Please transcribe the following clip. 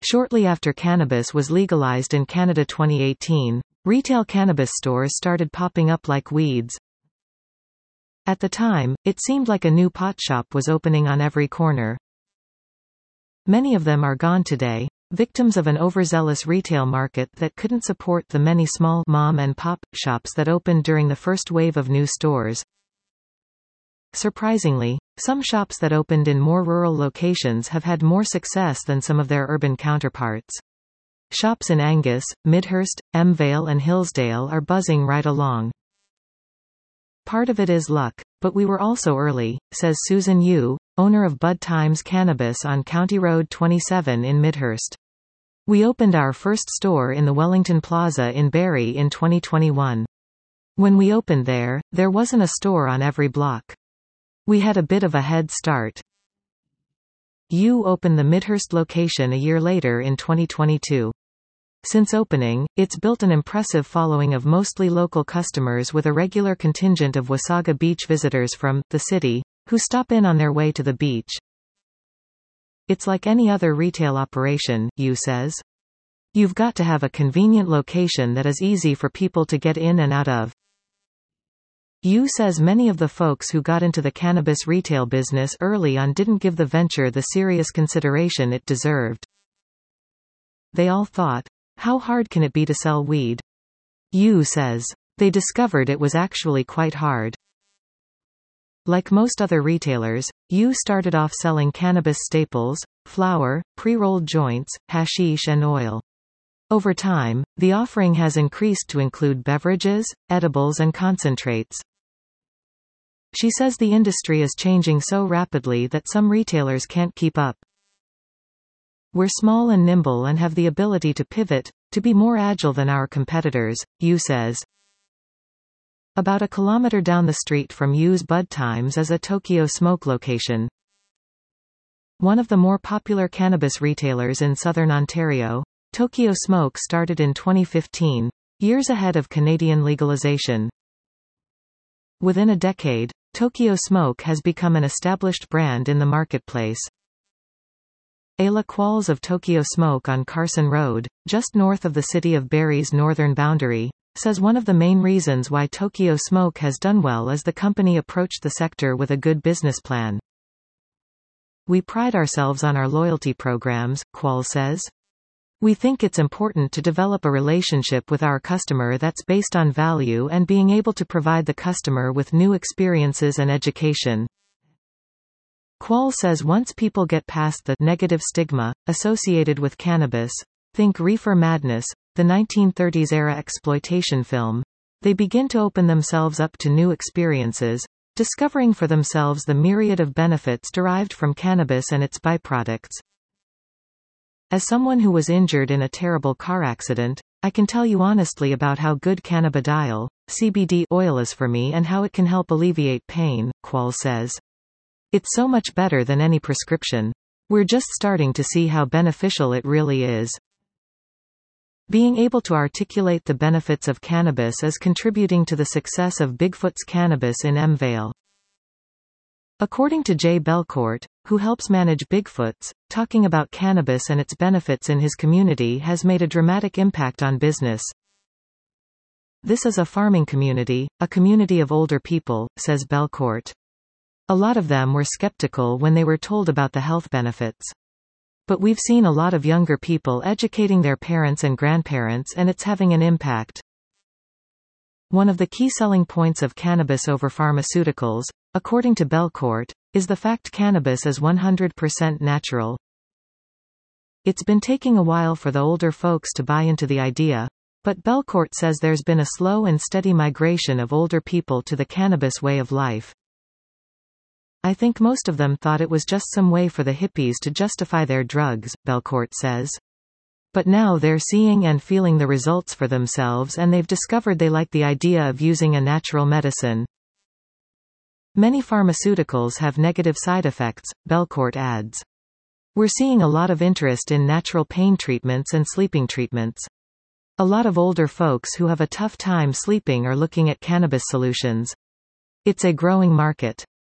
Shortly after cannabis was legalized in Canada 2018, retail cannabis stores started popping up like weeds. At the time, it seemed like a new pot shop was opening on every corner. Many of them are gone today, victims of an overzealous retail market that couldn't support the many small mom-and-pop shops that opened during the first wave of new stores. Surprisingly, some shops that opened in more rural locations have had more success than some of their urban counterparts. Shops in Angus, Midhurst, Vale and Hillsdale are buzzing right along. Part of it is luck, but we were also early, says Susan Yu, owner of Bud Times Cannabis on County Road 27 in Midhurst. We opened our first store in the Wellington Plaza in Barrie in 2021. When we opened there wasn't a store on every block. We had a bit of a head start. Yu opened the Midhurst location a year later in 2022. Since opening, it's built an impressive following of mostly local customers with a regular contingent of Wasaga Beach visitors from the city, who stop in on their way to the beach. It's like any other retail operation, Yu says. You've got to have a convenient location that is easy for people to get in and out of. Yu says many of the folks who got into the cannabis retail business early on didn't give the venture the serious consideration it deserved. They all thought, how hard can it be to sell weed? Yu says, they discovered it was actually quite hard. Like most other retailers, Yu started off selling cannabis staples, flour, pre-rolled joints, hashish and oil. Over time, the offering has increased to include beverages, edibles and concentrates. She says the industry is changing so rapidly that some retailers can't keep up. We're small and nimble and have the ability to pivot, to be more agile than our competitors, Yu says. About a kilometer down the street from Yu's Bud Times is a Tokyo Smoke location. One of the more popular cannabis retailers in southern Ontario, Tokyo Smoke started in 2015, years ahead of Canadian legalization. Within a decade, Tokyo Smoke has become an established brand in the marketplace. Ayla Qualls of Tokyo Smoke on Carson Road, just north of the city of Barrie's northern boundary, says one of the main reasons why Tokyo Smoke has done well is the company approached the sector with a good business plan. We pride ourselves on our loyalty programs, Qualls says. We think it's important to develop a relationship with our customer that's based on value and being able to provide the customer with new experiences and education. Qualls says once people get past the negative stigma associated with cannabis, think Reefer Madness, the 1930s-era exploitation film, they begin to open themselves up to new experiences, discovering for themselves the myriad of benefits derived from cannabis and its byproducts. As someone who was injured in a terrible car accident, I can tell you honestly about how good cannabidiol, CBD oil is for me and how it can help alleviate pain, Qualls says. It's so much better than any prescription. We're just starting to see how beneficial it really is. Being able to articulate the benefits of cannabis is contributing to the success of Bigfoot's Cannabis in Vale. According to Jay Belcourt, who helps manage Bigfoot's, talking about cannabis and its benefits in his community has made a dramatic impact on business. This is a farming community, a community of older people, says Belcourt. A lot of them were skeptical when they were told about the health benefits. But we've seen a lot of younger people educating their parents and grandparents and it's having an impact. One of the key selling points of cannabis over pharmaceuticals, according to Belcourt, is the fact cannabis is 100% natural. It's been taking a while for the older folks to buy into the idea, but Belcourt says there's been a slow and steady migration of older people to the cannabis way of life. I think most of them thought it was just some way for the hippies to justify their drugs, Belcourt says. But now they're seeing and feeling the results for themselves and they've discovered they like the idea of using a natural medicine. Many pharmaceuticals have negative side effects, Belcourt adds. We're seeing a lot of interest in natural pain treatments and sleeping treatments. A lot of older folks who have a tough time sleeping are looking at cannabis solutions. It's a growing market.